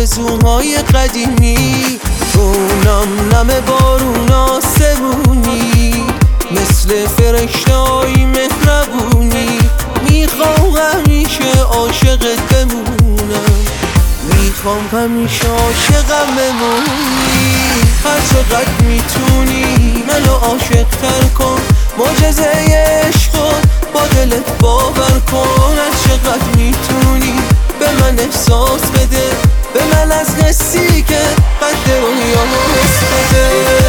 آرزوهای قدیمی، تو نم نم بارون آسمونی، مثل فرشته‌های مهربونی. میخوام همیشه عاشقت بمونم، میخوام همیشه عاشقم بمونی. هر چقدر میتونی منو عاشق‌تر کن، معجزه عشقت با دلت باور کن. هر چقدر میتونی به من احساس بده، به من از حسی که قد رویا حس بده.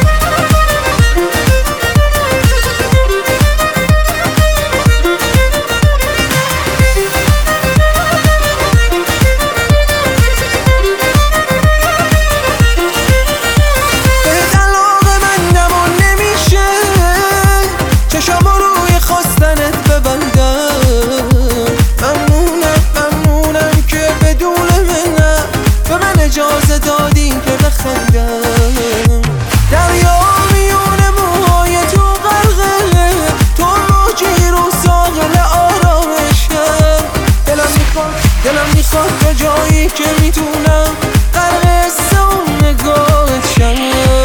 اجازه دادین که بخندم، دریا میون موهای تو غرقه، تو موجی رو ساحل آرامشم. دلم میخواد به جایی که میتونم غرق اون نگاهت شم.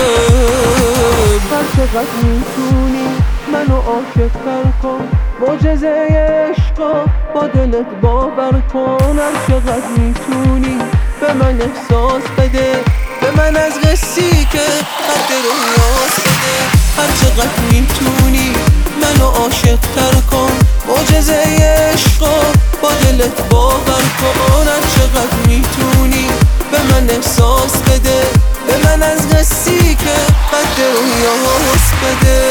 هر چقدر میتونی منو عاشق‌تر کن، معجزه عشقا با دلت باور کن. هر چقدر میتونی به من احساس بده، به من از قصی که قد رویاس بده. هر چقدر میتونی منو عاشق‌تر کن، معجزه عشقا با دلت باور کن. هر چقدر میتونی به من احساس بده، به من از قصی که قد رویاس بده.